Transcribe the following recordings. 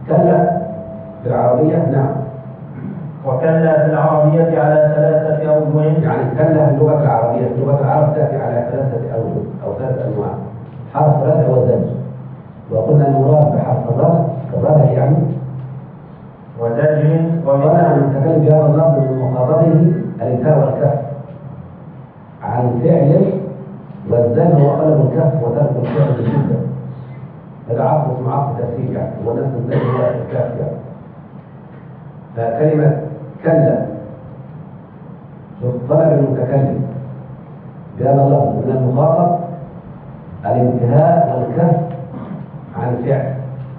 كلا في العربية نعم. وكلا في العربية على 3 أوجه. يعني كلا في اللغة العربية في لغة العرب تأتي على 3 أوجه أو 3 أنواع. حرف رفع وزج، وقلنا المراد بحرف الرفع يعني وزجر طلع المتكلم بهذا اللفظ من مخاطبه الانتهاء والكف عن فعل، والزج هو قلب الكف وترك الفعل بالشدة. هذا عصر اسمه عصر تفسير يعني، هو نفس الزج هو الكف يعني. فكلمة كلا شوف طلب المتكلم بهذا اللفظ من المخاطب الانتهاء والكف عن فعل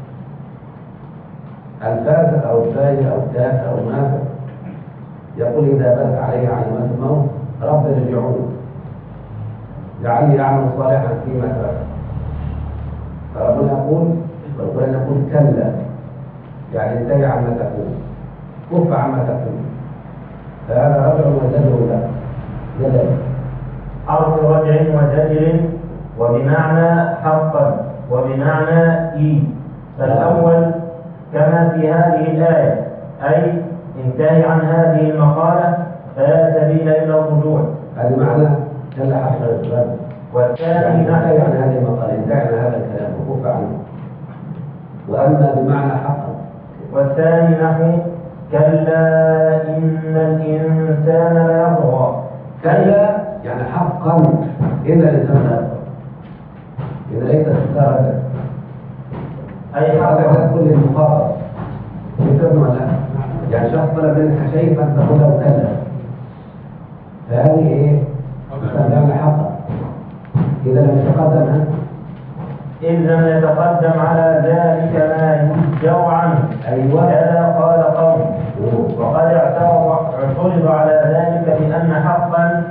الفاسق أو الفاجر أو التافه أو المنافق. يقول إذا بدت علي علامات الموت رب ارجعون لعلي أعمل صالحا فيما ترك. فربنا يقول والقرآن يقول كلا يعني انتهي عما تكون، كف عما تكون. فهذا رجع وزجر له زجر حرف رجع وزجر وبمعنى حقا وبمعنى إي. فالأول كما في هذه الآية أي انتهي عن هذه المقالة فلا سبيل إلى الرجوع. هذا معنى كلا حرف رجع. والثاني انتهي عن هذه المقالة، انتهي عن هذا الكلام وكف عنه. وأما بمعنى حقا. والثاني نحو كلا إن الإنسان ليطغى. كلا يعني حقا إن الإنسان ليطغى، إذا ليس درجة أي هذا حقا كل المخاطب يفهم ولا لا؟ يعني شخص طلب منك شيء فأنت تقول له كلا، فهذه إيه؟ يعني حقا إذا لم يتقدم إن لم يتقدم على ذلك ما يرجع عنه. أيوة كذا قال قوم. وقد اعترض على ذلك بأن حقا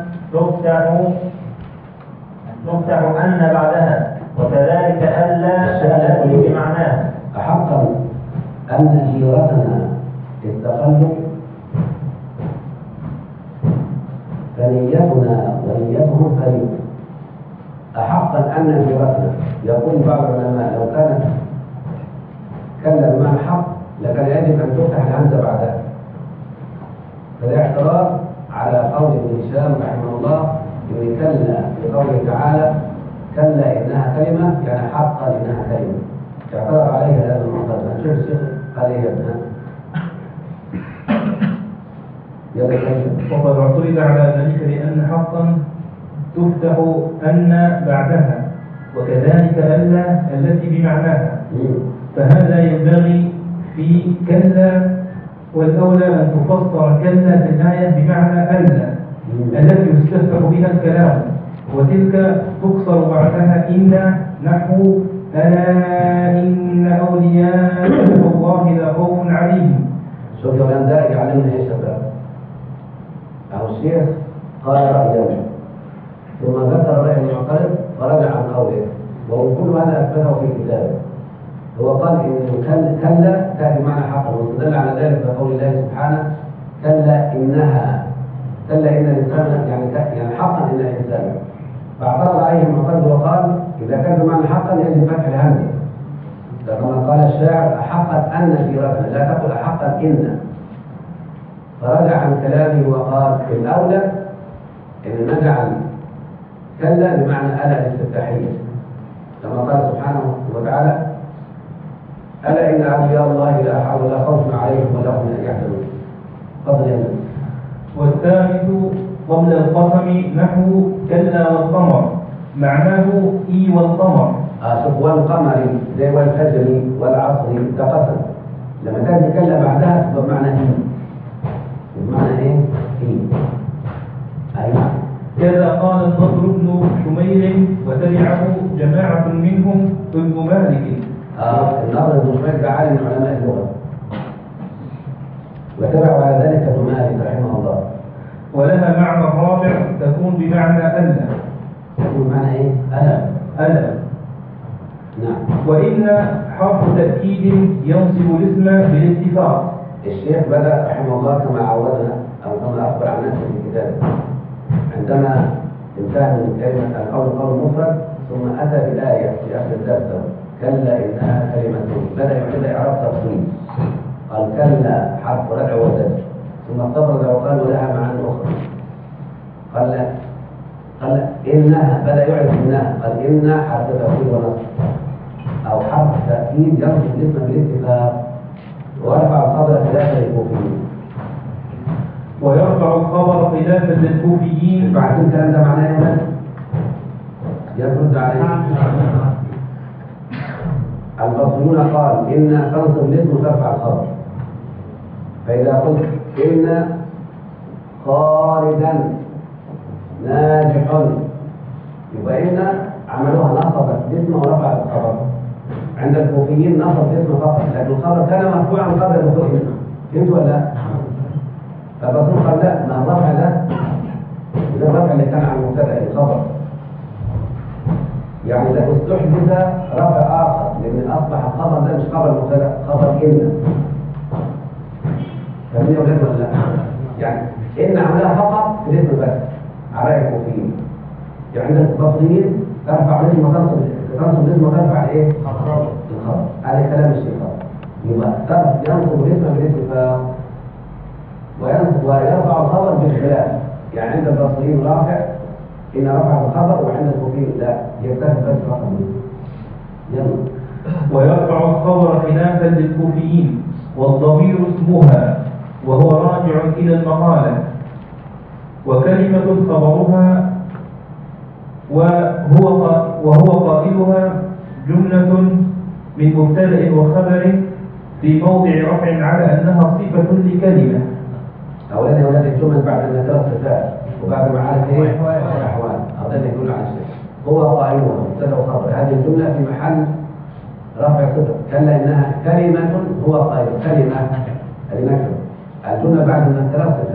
تفتح أن بعدها، وكذلك ألا التي بمعناها. أحقا أن جيرتنا استقلوا فنيتنا ونيتهم فريق. أحقا أن جيرتنا، يقول بعض العلماء لو كانت كلا بمعنى حق لكان يجب أن تفتح الهمزة بعدها. فده اعتراض على قول ابن هشام رحمه الله إن كلا في قوله تعالى كلا إنها كلمة يعني حقا إنها كلمة. اعترض عليها هذا المعترض. شوف الشيخ قال إيه يا ابنها؟ يلا كلمة. وقد اعترض على ذلك لأن حقا تفتح أن بعدها، وكذلك ألا التي بمعناها. فهذا ينبغي في كلا، والأولى أن تفسر كلا في الآية بمعنى ألا التي يستفتح بها الكلام، وتلك تقصر بعدها إن نحو ألا إن أولياء الله لا خوف عليهم. شوف الكلام ده يعلمنا إيش يا شباب؟ أو الشيخ قال رأيه ثم ذكر رأي المعترض فرجع عن قوله، وكل هذا أثبته في كتابه. هو قال إن كلا تأتي معنى حقا، واستدل على ذلك بقول الله سبحانه كلا إنها كلا إن الإنسان يعني حقا إن الإنسان. فاعترض عليه المعترض وقال إذا كان بمعنى حقا يجب فتح الهمزة، كما قال الشاعر أحقا أن جيرتنا، لا تقل أحقا إن. فرجع عن كلامه وقال الأولى إن نجعل كلا بمعنى ألا الاستفتاحية، كما قال سبحانه وتعالى ألا إن أولياء الله لا حول ولا خوف عليهم ولا هم يحزنون. فضل يا من. والثالث قبل القسم نحو كلا والقمر، معناه إي والقمر. شوف والقمر زي والفجر والعصر ده قسم، لما تأتي كلا بعدها بمعنى إي. بمعنى إيه؟ إي. أيوة. كذا قال النضر بن شمير وتبعه جماعة منهم ابن مالك. النضر بن شمير ده عالم من علماء اللغة، وتبع على ذلك ابن مالك رحمه الله. ولها معنى رابع تكون بمعنى ألا. تكون بمعنى إيه؟ ألا. نعم. وإن حرف تأكيد ينصب الاسم بالاتفاق. الشيخ بدأ رحمه الله كما عودنا أو كما أخبر عن نفسه في كتابه، عندما انتهى من كلمة القول مفرد ثم أتى بالآية في آخر الدرس كلا إنها كلمة، بدأ يعيد إعراب تفصيل. كلا حرف رفع وزجر، ثم استطرد وقال ولها معاني أخرى. قال إنها، بدأ يعرف إنها، قال إن حرف تأكيد ونصب أو حرف تأكيد ينصب الاسم بالاتفاق، ويرفع الخبر خلافا للكوفيين. ويرفع الخبر خلافا للكوفيين. بعد الكلام ده معناه هنا يرد عليه. البصريون قال إن تنصب الاسم وترفع الخبر، فإذا قلت إن خالدا ناجح يبقى إن عملوها نصبت الاسم ورفعت الخبر. عند الكوفيين نصب الاسم فقط، لكن الخبر كان مرفوعا قبل دخول الاسم. فهمت ولا لا؟ فالرسول قال لا، ما الرفع ده ده الرفع اللي كان على المبتدأ الخبر، يعني إذا استحدث رفع آخر، لأن أصبح الخبر ده مش خبر مبتدأ، خبر إن. فاهمين يا ولاد ولا لا؟ يعني إن عملها فقط في الاسم بس على الكوفيين. يعني عند البصريين ترفع الاسم وتنصب الاسم وترفع الايه؟ الخبر. هذا كلام الشيخ. يبقى ينصب الاسم بالاتفاق ويرفع الخبر بالخلاف. يعني عند البصريين رافع إن رفع الخبر، وعند الكوفيين لا، يكتفي بس رفع الاسم. يلا. ويرفع الخبر خلافا للكوفيين، والضمير اسمها وهو راجع إلى المقالة، وكلمة خبرها وهو قائلها جملة من مبتدأ وخبر في موضع رفع على أنها صفة لكلمة. أولا يا ولاد الجمل بعد أن ذكر الصفات وبعد ما عارف إيه؟ الأحوال. هذا اللي يقول عن الشيء هو قائلها مبتدأ وخبر. هذه الجملة في محل رفع صفة. كلا إنها كلمة هو قائل، كلمة هذه نكرة. الجملة بعد أن ذكر الصفات